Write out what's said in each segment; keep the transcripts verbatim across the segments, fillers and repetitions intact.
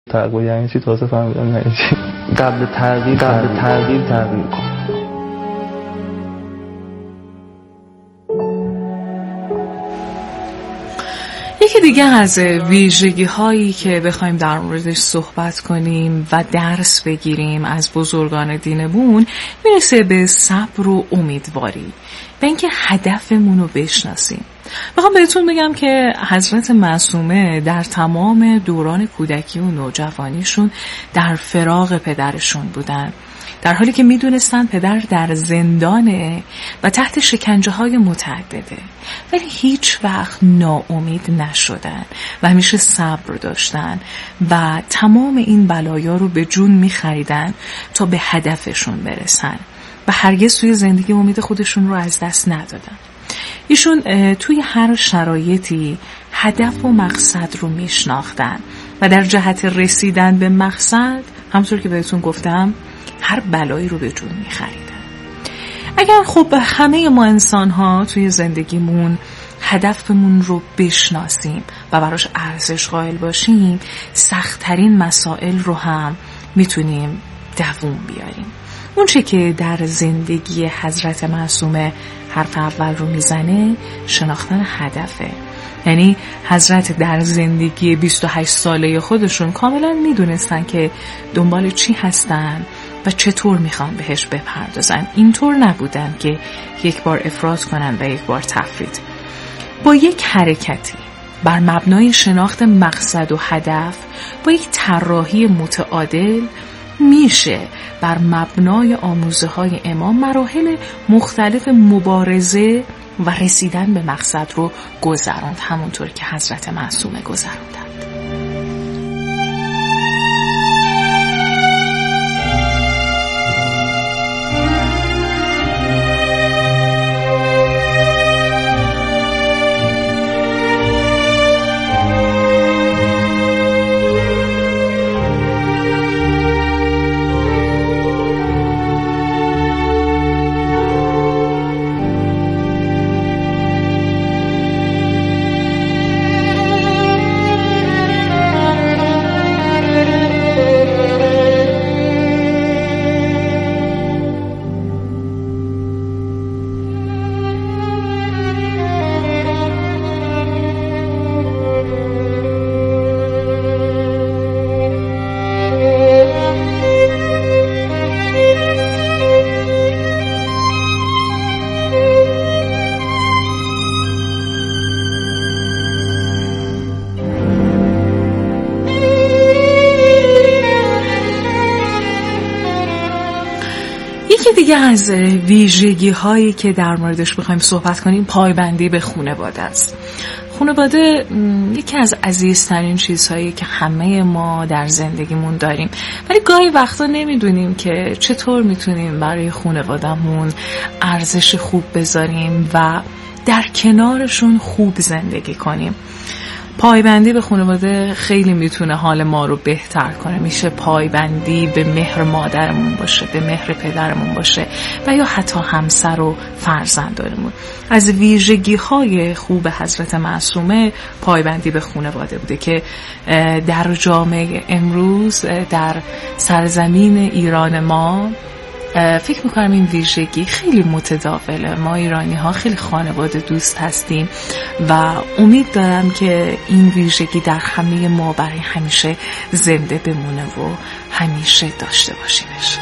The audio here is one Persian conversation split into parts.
تغییر یعنی چی تازه فهمیدم یعنی چی. قبل تغییر قبل تغییر تغییر کن. یکی دیگه از ویژگی هایی که بخوایم در موردش صحبت کنیم و درس بگیریم از بزرگان دینمون میرسه به صبر و امیدواری و اینکه هدفمون رو بشناسیم. بخوام بهتون بگم که حضرت معصومه در تمام دوران کودکی و نوجوانیشون در فراق پدرشون بودن، در حالی که میدونستن پدر در زندانه و تحت شکنجه های متعدده، ولی هیچ وقت ناامید نشدن و همیشه صبر داشتن و تمام این بلایا رو به جون میخریدن تا به هدفشون برسن و هرگز توی زندگی امید خودشون رو از دست ندادن. ایشون توی هر شرایطی هدف و مقصد رو میشناختن و در جهت رسیدن به مقصد همونطور که بهتون گفتم هر بلایی رو به جون می‌خریدن. اگر خب همه ما انسان‌ها توی زندگیمون هدفمون رو بشناسیم و براش ارزش قائل باشیم، سخت‌ترین مسائل رو هم میتونیم دووم بیاریم. اون چه که در زندگی حضرت معصومه حرف اول رو میزنه شناختن هدفه. یعنی حضرت در زندگی بیست و هشت ساله خودشون کاملا میدونستن که دنبال چی هستن و چطور میخوان بهش بپردازن. اینطور نبودن که یک بار افراط کنن و یک بار تفرید. با یک حرکتی بر مبنای شناخت مقصد و هدف، با یک طراحی متعادل، میشه بر مبنای آموزه های امام مراحل مختلف مبارزه و رسیدن به مقصد رو گذراند، همونطور که حضرت معصومه گذراندند. دیگه از ویژگی هایی که در موردش بخوایم صحبت کنیم پایبندی به خانواده است. خانواده یکی از عزیزترین چیزهایی که همه ما در زندگیمون داریم، ولی گاهی وقتا نمیدونیم که چطور میتونیم برای خانوادهمون ارزش خوب بذاریم و در کنارشون خوب زندگی کنیم. پایبندی به خانواده خیلی میتونه حال ما رو بهتر کنه. میشه پایبندی به مهر مادرمون باشه، به مهر پدرمون باشه و یا حتی همسر و فرزندانمون. از ویژگی های خوب حضرت معصومه پایبندی به خانواده بوده که در جامعه امروز در سرزمین ایران ما فکر میکنم این ویژگی خیلی متداوله. ما ایرانی ها خیلی خانواده دوست هستیم و امید دارم که این ویژگی در همه ما برای همیشه زنده بمونه و همیشه داشته باشیمش.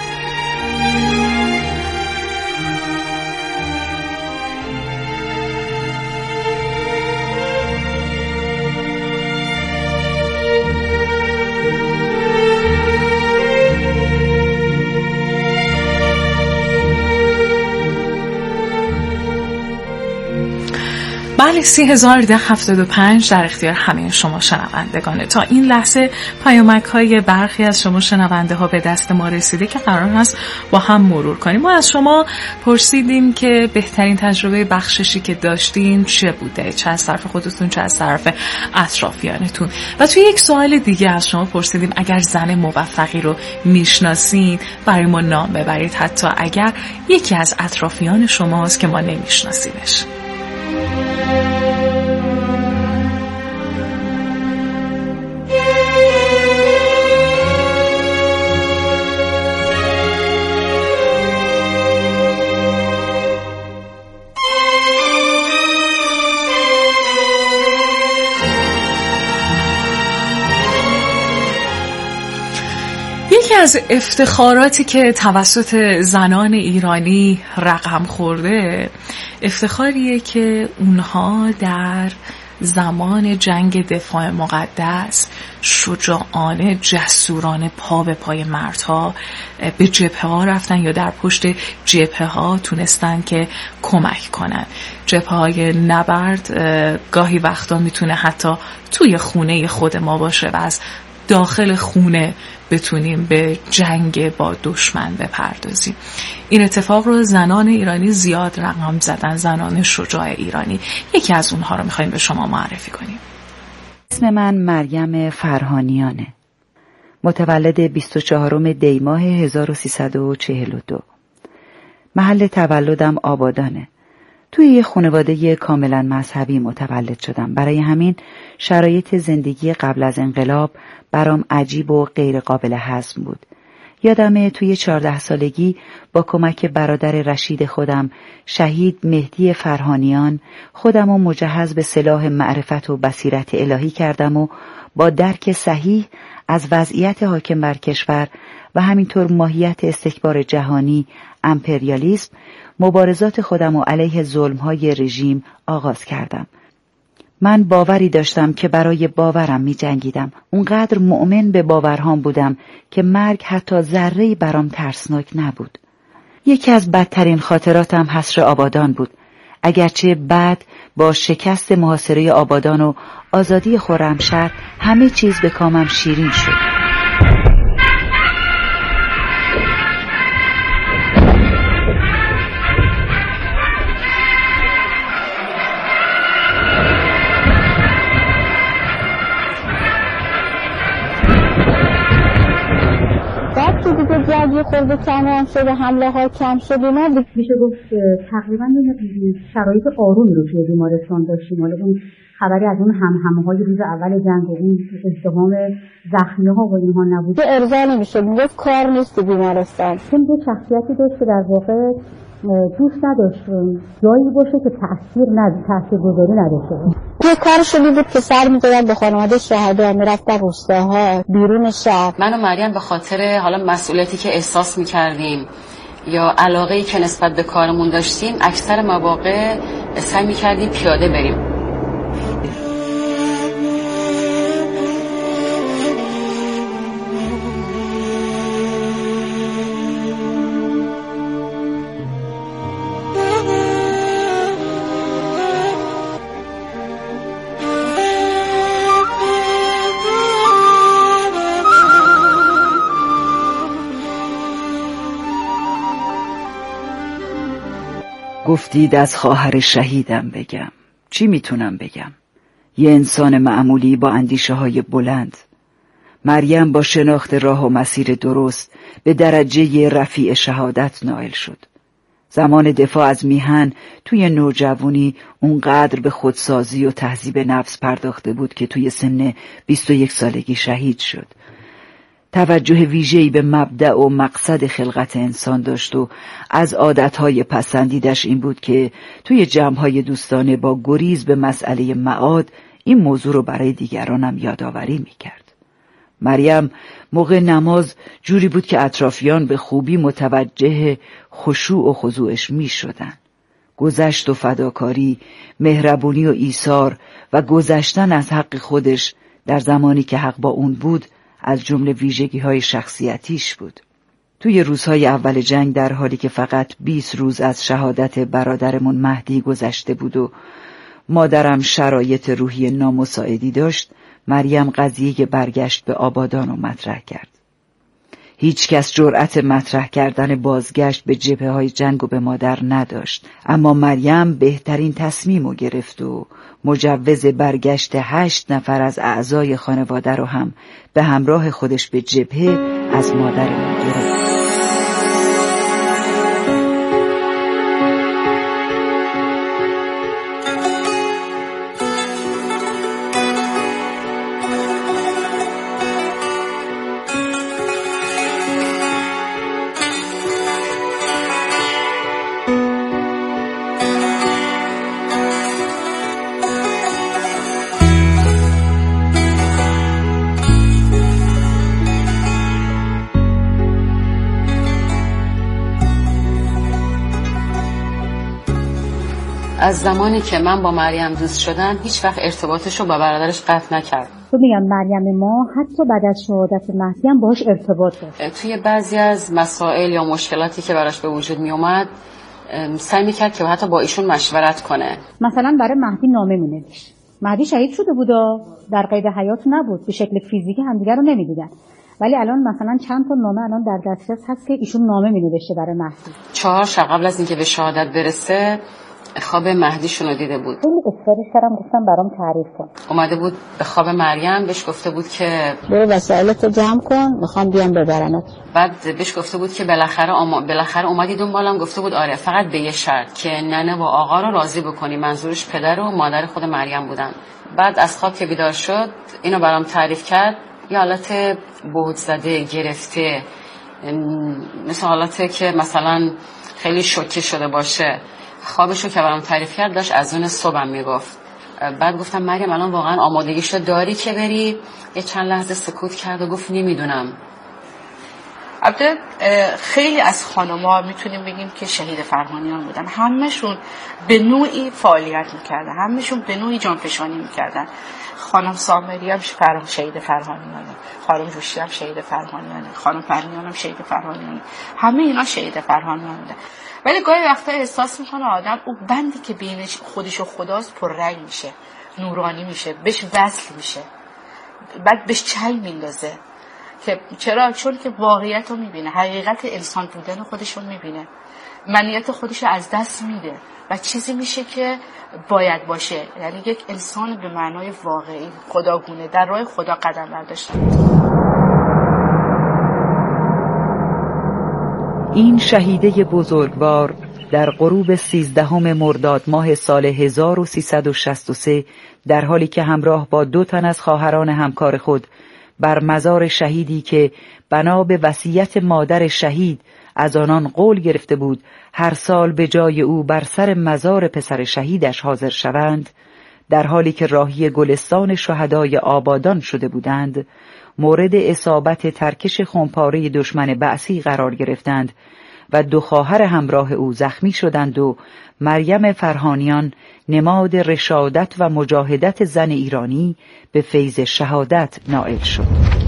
بله، سی هزار ده هفتاد و پنج در اختیار همه شما شنوندگانه. تا این لحظه پیامک های برخی از شما شنونده ها به دست ما رسیده که قرار هست با هم مرور کنیم. ما از شما پرسیدیم که بهترین تجربه بخششی که داشتین چه بوده، چه از طرف خودتون چه از طرف اطرافیانتون. و توی یک سوال دیگه از شما پرسیدیم اگر زن موفقی رو میشناسین برای ما نام ببرید، حتی اگر یکی از اطرافیان شماست که ما نمیشناسیمش. یکی از افتخاراتی که توسط زنان ایرانی رقم خورده افتخاریه که اونها در زمان جنگ دفاع مقدس شجاعانه جسورانه پا به پای مردها به جبهه ها رفتن یا در پشت جبهه ها تونستن که کمک کنن. جبهه های نبرد گاهی وقتا میتونه حتی توی خونه خود ما باشه و از داخل خونه بتونیم به جنگ با دشمن بپردازیم. این اتفاق رو زنان ایرانی زیاد رقم زدن، زنان شجاع ایرانی. یکی از اونها رو میخوایم به شما معرفی کنیم. اسم من مریم فرهانیانه، متولد بیست و چهارم دی ماه هزار و سیصد و چهل و دو. محل تولدم آبادانه. توی یه خانواده کاملا مذهبی متولد شدم. برای همین شرایط زندگی قبل از انقلاب برام عجیب و غیر قابل هضم بود. یادمه توی چهارده سالگی با کمک برادر رشید خودم، شهید مهدی فرهانیان، خودم رو مجهز به سلاح معرفت و بصیرت الهی کردم و با درک صحیح از وضعیت حاکم بر کشور و همینطور ماهیت استکبار جهانی، امپریالیسم، مبارزات خودم و علیه ظلم‌های رژیم آغاز کردم. من باوری داشتم که برای باورم می جنگیدم. اونقدر مؤمن به باورهام بودم که مرگ حتی ذره‌ای برام ترسناک نبود. یکی از بدترین خاطراتم حصر آبادان بود. اگرچه بعد با شکست محاصره آبادان و آزادی خرمشهر همه چیز به کامم شیرین شد. جنگی خورده کم شده، حمله ها کم شده، ما میشه گفت تقریبا شرایط آرومی رو توی بیمارستان داشتیم. حالا اون خبری از اون همهمه های روز اول جنگ و اون ازدحام زخمی ها و اینها نبود. ارضا نمیشه، میگفت کار نیست بیمارستان. چون دو شخصیتی داشت که در واقع دوست نداشت جایی باشه که تأثیر نداره، تاثیرگذاری نداشته. یه کارشون بود که سر می‌زدن به خانواده شهدا، میرفتن روستاها بیرون شهر. من و مریم به خاطر حالا مسئولیتی که احساس می‌کردیم یا علاقه‌ای که نسبت به کارمون داشتیم، اکثر مواقع سعی می‌کردیم پیاده بریم. گفتید از خواهر شهیدم بگم. چی میتونم بگم؟ یه انسان معمولی با اندیشه های بلند. مریم با شناخت راه و مسیر درست به درجه رفیع شهادت نائل شد. زمان دفاع از میهن توی نوجوانی اونقدر به خودسازی و تهذیب نفس پرداخته بود که توی سن بیست و یک سالگی شهید شد. توجه ویژه‌ای به مبدأ و مقصد خلقت انسان داشت و از عادتهای پسندیدش این بود که توی جمعهای دوستانه با گریز به مسئله معاد این موضوع رو برای دیگرانم یادآوری می‌کرد. مریم موقع نماز جوری بود که اطرافیان به خوبی متوجه خشوع و خضوعش می‌شدن. گذشت و فداکاری، مهربونی و ایثار و گذشتن از حق خودش در زمانی که حق با اون بود از جمله ویژگی‌های شخصیتیش بود. توی روزهای اول جنگ در حالی که فقط بیست روز از شهادت برادرمون مهدی گذشته بود و مادرم شرایط روحی نامساعدی داشت، مریم قضیه برگشت به آبادان رو مطرح کرد. هیچ کس جرأت مطرح کردن بازگشت به جبهه‌های جنگ و به مادر نداشت، اما مریم بهترین تصمیم رو گرفت و مجوز برگشت هشت نفر از اعضای خانواده رو هم به همراه خودش به جبهه از مادرمون گرفت. از زمانی که من با مریم دوست شدم هیچ وقت ارتباطش رو با برادرش قطع نکرد. تو میگم مریم ما حتی بعد از شهادت مهدی هم باهاش ارتباط داشت. توی بعضی از مسائل یا مشکلاتی که براش به وجود می اومد سعی میکرد که حتی با ایشون مشورت کنه. مثلا برای مهدی نامه مینوشت. مهدی شهید شده بود، در قید حیات نبود، به شکل فیزیکی همدیگه رو نمیدیدن، ولی الان مثلا چند تا نامه الان در دسترس هست که ایشون نامه مینوشته برای مهدی. چهار شب قبل از اینکه به شهادت برسه خواب مهدیشون رو دیده بود. خیلی اصرارش کردم، گفتم برام تعریف کن. اومده بود به خواب مریم، بهش گفته بود که برو وسایلتو جمع کن، میخوام بیام ببرنت. بعد بهش گفته بود که بالاخره اما بالاخره اومدی دنبالم. گفته بود آره، فقط به یه شرط که ننه و آقا رو راضی بکنی. منظورش پدر و مادر خود مریم بودن. بعد از خواب که بیدار شد اینو برام تعریف کرد. یه حالت بهت زده، گرفته، مثل حالته که مثلا خیلی شوکه شده باشه. خوابشو که برام تعریف کرد داشت از اون صبحم میگفت. بعد گفتم مریم الان واقعا آمادگیشو داری که بری؟ یه چند لحظه سکوت کرد و گفت نمیدونم. البته خیلی از خانم‌ها میتونیم بگیم که شهید فرهانیان بودن. همه‌شون به نوعی فعالیت میکردن، همه‌شون به نوعی جانفشانی میکردن. خانم سامری هم فرح شهید فرهانیانه، خانم جوشی هم شهید فرهانیانه، خانم فرهانیان هم شهید فرهانیانه. همه اینا شهید فرهانیان بودن. ولی گاهی وقتا احساس میکنه آدم اون بندی که بین خودش و خداست پررنگ میشه، نورانی میشه، بهش وصل میشه، بعد بهش چای میندازه. که چرا؟ چون که واقعیت رو میبینه، حقیقت انسان بودن خودش رو میبینه، منیت خودش رو از دست میده و چیزی میشه که باید باشه. یعنی یک انسان به معنای واقعی خداگونه در راه خدا قدم برداشته. این شهیده بزرگوار در غروب سیزدهم مرداد ماه سال هزار و سیصد و شصت و سه در حالی که همراه با دو تن از خواهران همکار خود بر مزار شهیدی که بنا به وصیت مادر شهید از آنان قول گرفته بود هر سال به جای او بر سر مزار پسر شهیدش حاضر شوند، در حالی که راهی گلستان شهدای آبادان شده بودند، مورد اصابت ترکش خونپاره دشمن بعثی قرار گرفتند و دو خواهر همراه او زخمی شدند و مریم فرهانیان نماد رشادت و مجاهدت زن ایرانی به فیض شهادت نائل شد.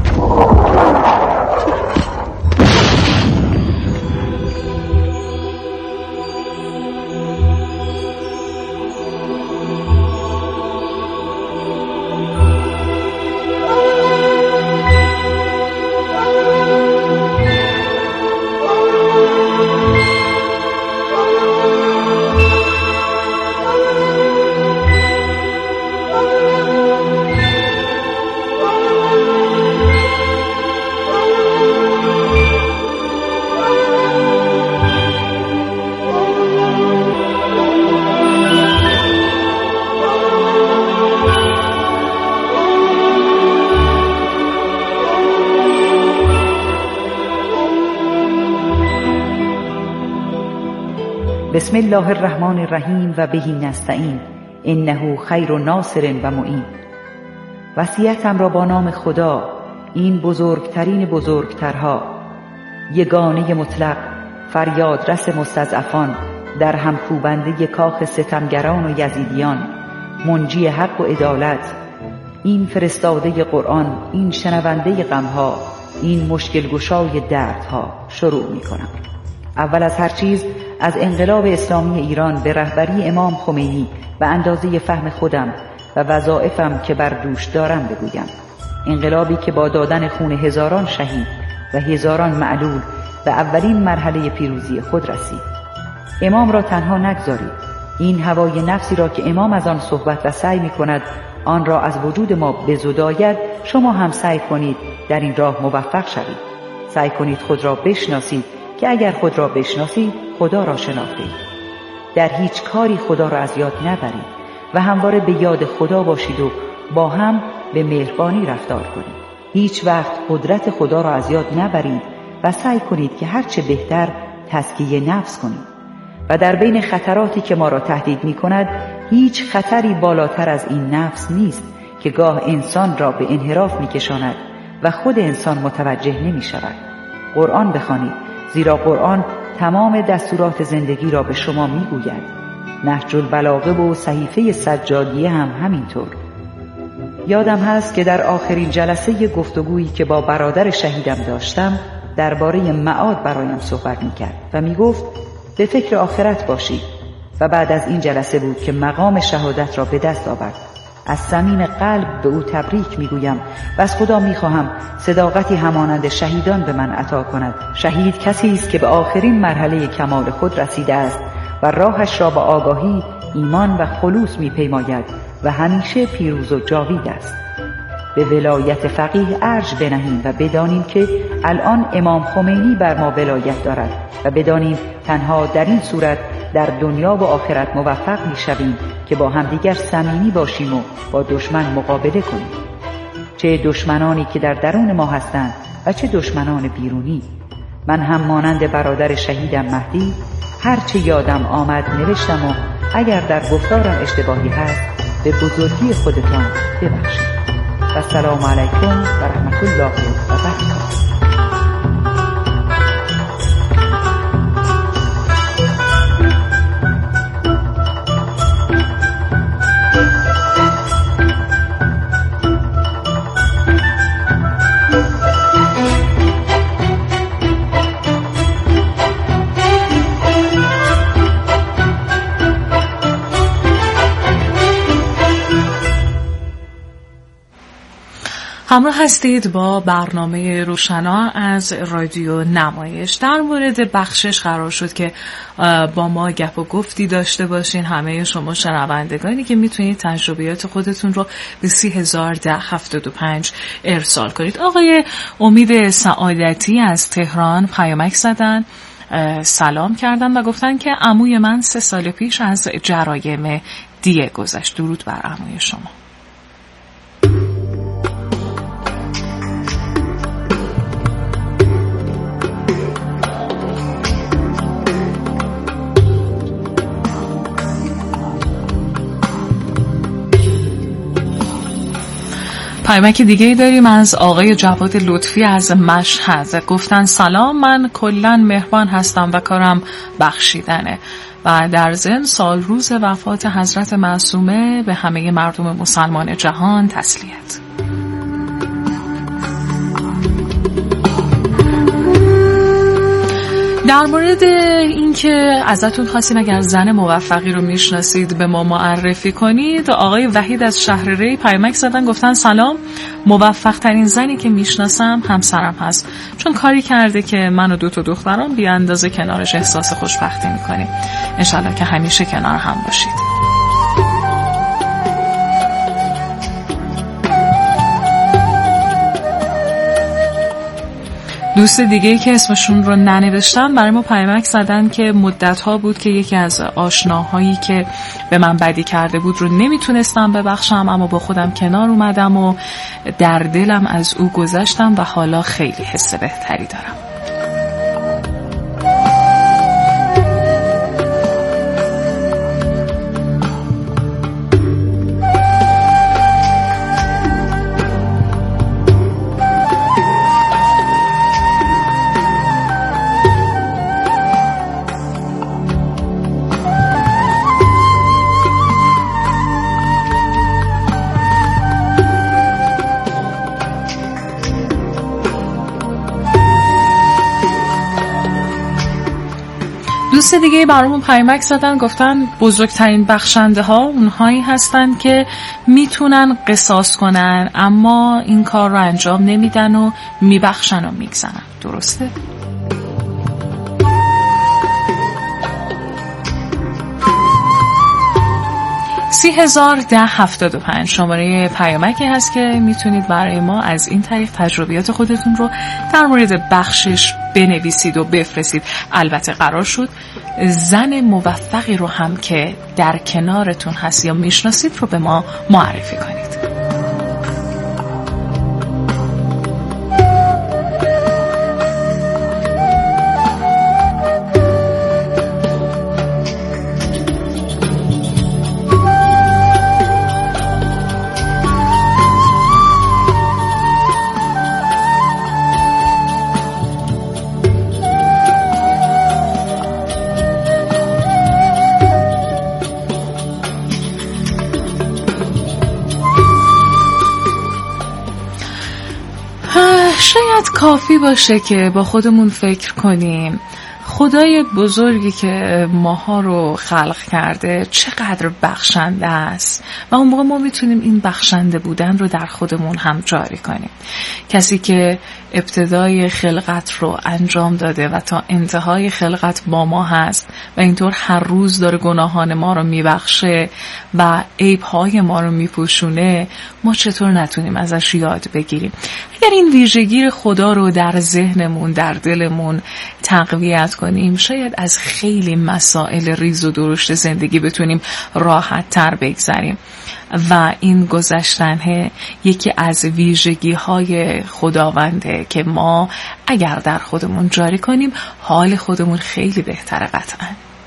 بسم الله الرحمن الرحیم و بهی نستعین انه خیر ناصر و معین. وصیتم را با نام خدا، این بزرگترین بزرگترها، یگانه مطلق، فریاد رس مستضعفان، در همکوبنده کاخ ستمگران و یزیدیان، منجی حق و عدالت، این فرستاده قرآن، این شنونده غمها، این مشکل گشای دردها شروع می کنم. اول از هر چیز از انقلاب اسلامی ایران به رهبری امام خمینی به اندازه فهم خودم و وظایفم که بر دوش دارم بگویم. انقلابی که با دادن خون هزاران شهید و هزاران معلول به اولین مرحله پیروزی خود رسید. امام را تنها نگذارید. این هوای نفسی را که امام از آن صحبت و سعی می کند آن را از وجود ما بزداید، شما هم سعی کنید در این راه موفق شوید. سعی کنید خود را بشناسید که اگر خود را بشناسید خدا را شناختید. در هیچ کاری خدا را از یاد نبرید و همواره به یاد خدا باشید و با هم به مهربانی رفتار کنید. هیچ وقت قدرت خدا را از یاد نبرید و سعی کنید که هرچه بهتر تزکیه نفس کنید. و در بین خطراتی که ما را تهدید می کند، هیچ خطری بالاتر از این نفس نیست که گاه انسان را به انحراف می کشاند و خود انسان متوجه نمی شود. قرآن بخوانید، زیرا قرآن تمام دستورات زندگی را به شما می گوید. نهج البلاغه و صحیفه سجادیه هم همینطور. یادم هست که در آخرین جلسه گفتگویی که با برادر شهیدم داشتم درباره معاد برایم صحبت میکرد و میگفت به فکر آخرت باشید و بعد از این جلسه بود که مقام شهادت را به دست آورد. از صمیم قلب به او تبریک میگویم و از خدا میخواهم صداقتی همانند شهیدان به من عطا کند. شهید کسی است که به آخرین مرحله کمال خود رسیده است و راهش را با آگاهی، ایمان و خلوص میپیماید و همیشه پیروز و جاوید است. به ولایت فقیه ارج بنهیم و بدانیم که الان امام خمینی بر ما ولایت دارد و بدانیم تنها در این صورت در دنیا و آخرت موفق میشویم که با همدیگر صمیمی باشیم و با دشمن مقابله کنیم، چه دشمنانی که در درون ما هستند و چه دشمنان بیرونی. من هم مانند برادر شهیدم مهدی هرچه یادم آمد نوشتم و اگر در گفتارم اشتباهی هست به بزرگی خودتان ببخشید. و سلام علیکم و رحمت الله و برکاته. همراه هستید با برنامه روشنا از رادیو نمایش. در مورد بخشش قرار شد که با ما گپ و گفتی داشته باشین همه شما شنوندگانی که میتونید تجربیات خودتون رو به سی هزار ده هفتاد و پنج ارسال کنید. آقای امید سعادتی از تهران پیامک زدن، سلام کردن و گفتن که عموی من سه سال پیش از جرایم دیه گذشت. درود بر عموی شما. پیامک دیگه داریم از آقای جواد لطفی از مشهد. گفتن سلام، من کلاً مهربان هستم و کارم بخشیدنه و در ضمن سال روز وفات حضرت معصومه به همه مردم مسلمان جهان تسلیت. در مورد اینکه ازتون خواستیم اگر زن موفقی رو میشناسید به ما معرفی کنید، آقای وحید از شهر ری پیامک زدن، گفتن سلام، موفق ترین زنی که میشناسم همسرم هست، چون کاری کرده که من و دو تا دخترم بی اندازه کنارش احساس خوشبختی میکنیم. انشالله که همیشه کنار هم باشید. دوست دیگه‌ای که اسمشون رو ننوشتم برای ما پیامک زدن که مدت‌ها بود که یکی از آشناهایی که به من بدی کرده بود رو نمیتونستم ببخشم، اما با خودم کنار اومدم و در دلم از او گذشتم و حالا خیلی حس بهتری دارم. دوست دیگه برامون پیامک زدن، گفتن بزرگترین بخشنده ها اونهایی هستن که میتونن قصاص کنن اما این کار رو انجام نمیدن و میبخشن و میگذرن. درسته؟ سی هزار ده هفتاد و پنج شماره پیامکی هست که میتونید برای ما از این طریق تجربیات خودتون رو در مورد بخشش بنویسید و بفرستید. البته قرار شد زن موفقی رو هم که در کنارتون هست یا میشناسید رو به ما معرفی کنید. شاید کافی باشه که با خودمون فکر کنیم خدای بزرگی که ماها رو خلق کرده چقدر بخشنده است و اون موقع ما میتونیم این بخشنده بودن رو در خودمون هم جاری کنیم. کسی که ابتدای خلقت رو انجام داده و تا انتهای خلقت با ما هست و اینطور هر روز داره گناهان ما رو میبخشه و عیبهای ما رو میپوشونه، ما چطور نتونیم ازش یاد بگیریم؟ اگر این ویژگی خدا رو در ذهنمون، در دلمون تقویت کنیم، شاید از خیلی مسائل ریز و درشت زندگی بتونیم راحت تر بگذریم. و این گذشتنه یکی از ویژگی های خداونده که ما اگر در خودمون جاری کنیم حال خودمون خیلی بهتره قطعاً.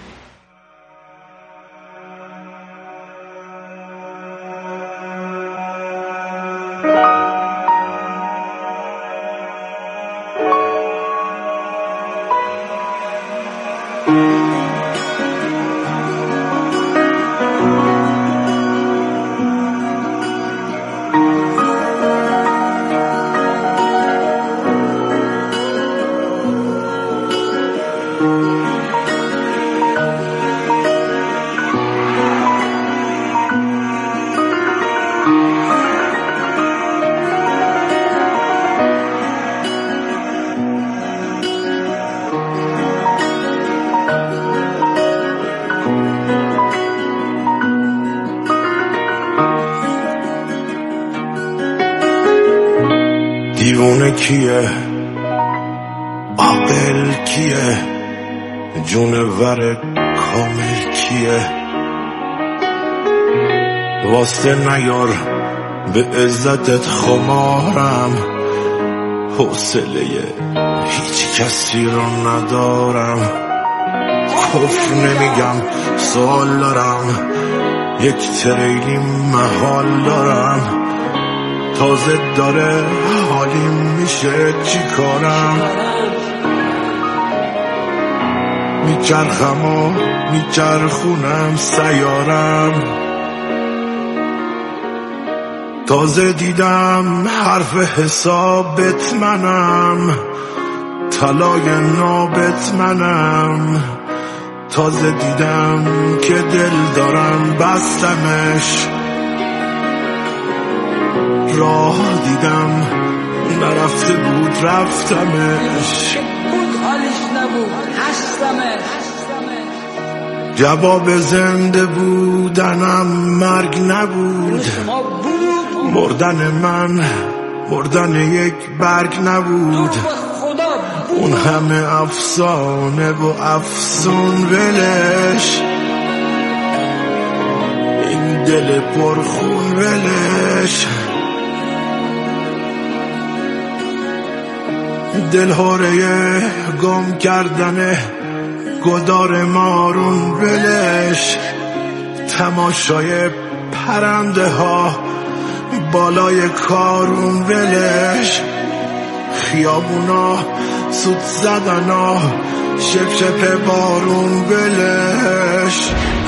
دیوونه کیه، عاقل کیه، جونور کامل کیه؟ واسه نیار به عزتت خمارم، حوصله هیچ کسی رو ندارم. کفر نمیگم سوال دارم، یک تریلی محال دارم. تازه داره حالیم میشه چی کارم؟ میچرخم و میچرخونم سیارم. تازه دیدم حرف حسابت منم، طلای نابت منم. تازه دیدم که دل دارم بستمش، راه دیدم نرفته بود رفتمش. جواب زنده بودنم مرگ نبود، مردن من مردن یک برگ نبود. اون همه افسانه و افسون ولش، این دل پرخون ولش. دلهوره گم کردن گدار مارون ولش، تماشای پرنده ها بالای کارون ولش. خیابونا سود زدنا شپ شپ بارون ولش.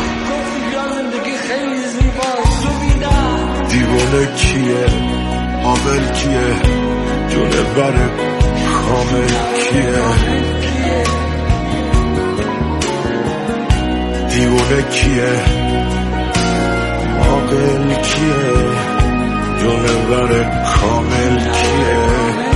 دیوانه کیه، عاقل کیه، جونور کامل کیه؟ دیوانه کیه، عاقل کیه، جونور کامل کیه؟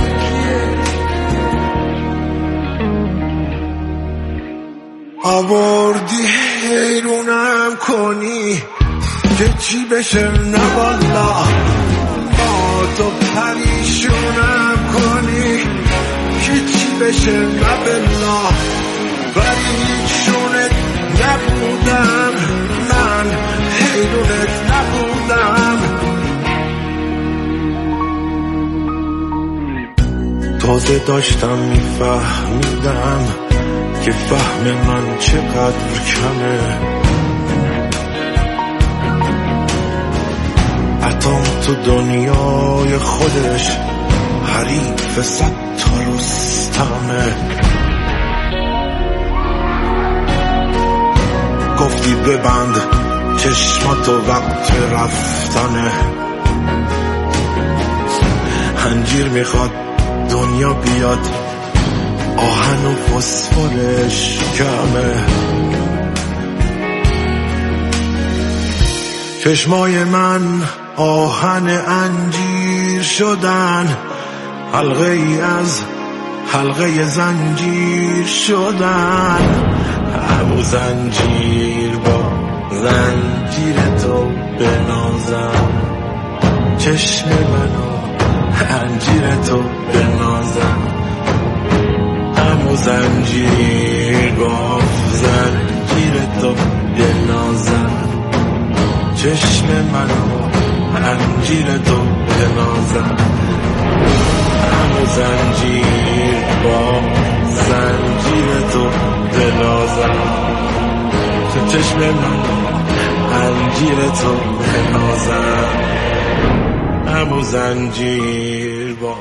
آوردی حیرونم کنی که چی بشه، نه والا با تو پریشونم کنی که چی بشه، نه بلا پریشونت نبودم، من حیرونت نبودم. تازه داشتم میفهمیدم که فهم من چقدر کمه. اتم تو دنیای خودش حریف صد تا رستمه. گفتی ببند چشماتو وقت رفتنه، انجیر میخواد دنیا دنیا بیاد آهن و فسفرش کمه. چشمای من آهن انجیر شدن، حلقه ای از حلقه زنجیر شدن. همون زنجیر با زنجیر تو بنازم، چشم منو انجیر تو بنازم. همون زنجیر با زنجیر تو بنازم، چشم منو انجیر تو بنازم. همون زنجیر با زنجیر تو بنازم، چشم منو انجیر تو بنازم. همون زنجیر با.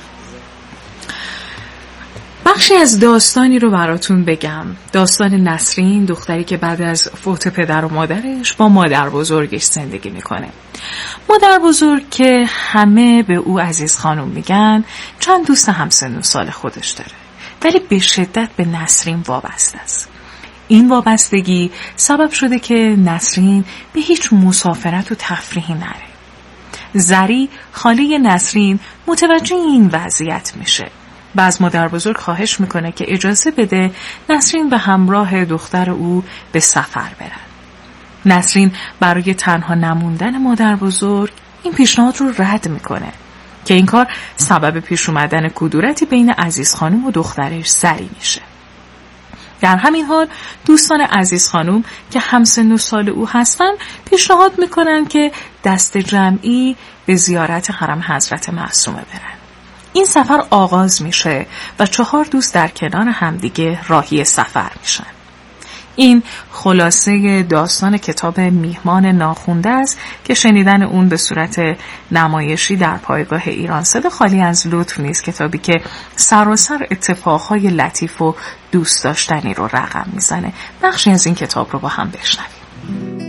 بخشی از داستانی رو براتون بگم. داستان نسرین، دختری که بعد از فوت پدر و مادرش با مادر بزرگش زندگی میکنه. مادر بزرگ که همه به او عزیز خانم میگن، چند دوست همسن و سال خودش داره، ولی به شدت به نسرین وابسته است. این وابستگی سبب شده که نسرین به هیچ مسافرت و تفریحی نره. زری خاله نسرین متوجه این وضعیت میشه و از مادر بزرگ خواهش میکنه که اجازه بده نسرین به همراه دختر او به سفر برن. نسرین برای تنها نموندن مادر بزرگ این پیشنهاد رو رد میکنه که این کار سبب پیش اومدن کدورتی بین عزیز خانم و دخترش زری میشه. در همین حال دوستان عزیز خانم که همسن و سال او هستن پیشنهاد میکنن که دست جمعی به زیارت حرم حضرت معصومه برن. این سفر آغاز میشه و چهار دوست در کنار همدیگه راهی سفر میشن. این خلاصه داستان کتاب میهمان ناخونده است که شنیدن اون به صورت نمایشی در پایگاه ایرانسد خالی از لطف نیست. کتابی که سراسر اتفاقهای لطیف و دوست داشتنی رو رقم میزنه. بخشی از این کتاب رو با هم بشنویم.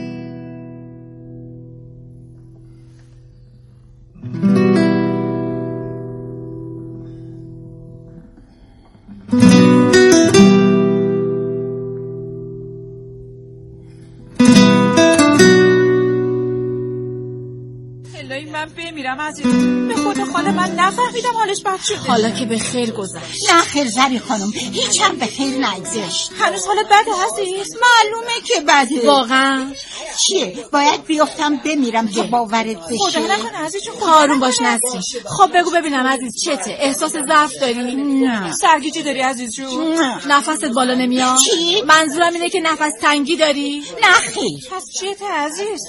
من بمیرم عزیز. به خود خاله من نفهمیدم حالش بد شده. حالا که به خیر گذشت. نه خیر زری خانم، هیچ هم به خیر نگذشت. هنوز حالت بده عزیز؟ معلومه که بده. واقعا چیه؟ باید بیفتم بمیرم تا باورت بشه. خدا نکنه عزیز جون. آروم باش نسرین. خب بگو ببینم عزیز چته؟ احساس ضعف داری؟ نه. سرگیجه داری عزیز جون؟ نه. نفست بالا نمیاد؟ چی؟ منظورم اینه که نفس تنگی داری؟ نه خیر. پس چته عزیز؟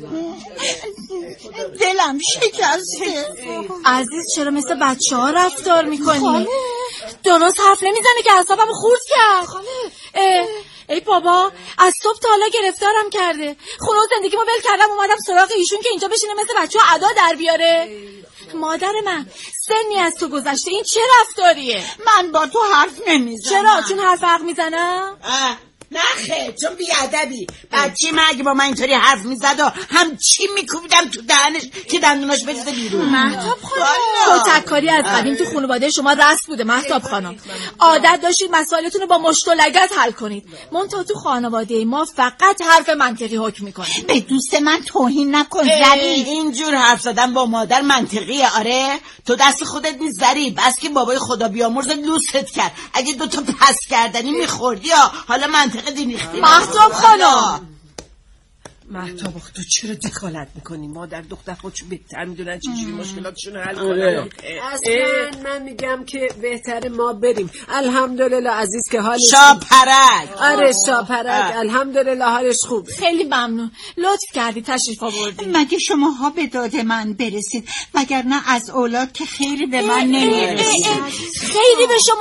دلم شکسته. عزیز چرا مثل بچه ها رفتار میکنی؟ خاله درست حرف نمیزنی که اعصابم خورد کرد. خاله ای بابا از صبح تا حالا گرفتارم کرده. خونه و زندگیمو ول کردم اومدم سراغ ایشون که اینجا بشینه مثل بچه ها ادا در بیاره. مادر من سنی از تو گذشته، این چه رفتاریه؟ من با تو حرف نمیزنم. چرا؟ چون حرف حق میزنم؟ نه خیر، چون بیادبی. بچه من اگه با من اینطوری حرف میزد و هم چی میکوبیدم تو دهنش که دندوناش بریزه بیرون. مهتاب خانم توتکاری از قدیم تو خانواده شما رسم بوده. مهتاب خانم عادت داشتید مسائلتون رو با مشت و لگد حل کنید. منتها تو خانواده ما فقط حرف منطقی حکم میکنه. به دوست من توهین نکن زری. اینجور حرف زدن با مادر منطقیه؟ آره تو دست خودت نیست زری. بس که بابای خدا بیامرز لوست کرد. اگه دوتا پس کردنی میخوردی یا حالا منطقه دینیختی. مهتاب خانم مهتاب تو چرا دخالت میکنی؟ مادر دختر خودشون بهتر میدونن چجوری مشکلاتشون حل کنن. اصلا من میگم که بهتره ما بریم. الحمدلله عزیز که حالش شاپرک. آره شاپرک الحمدلله حالش خوب. خیلی ممنون لطف کردی تشریف آوردید. مگه شماها به داد من برسید وگرنه از اولاد که خیری به من نمیرسید. خیری به شما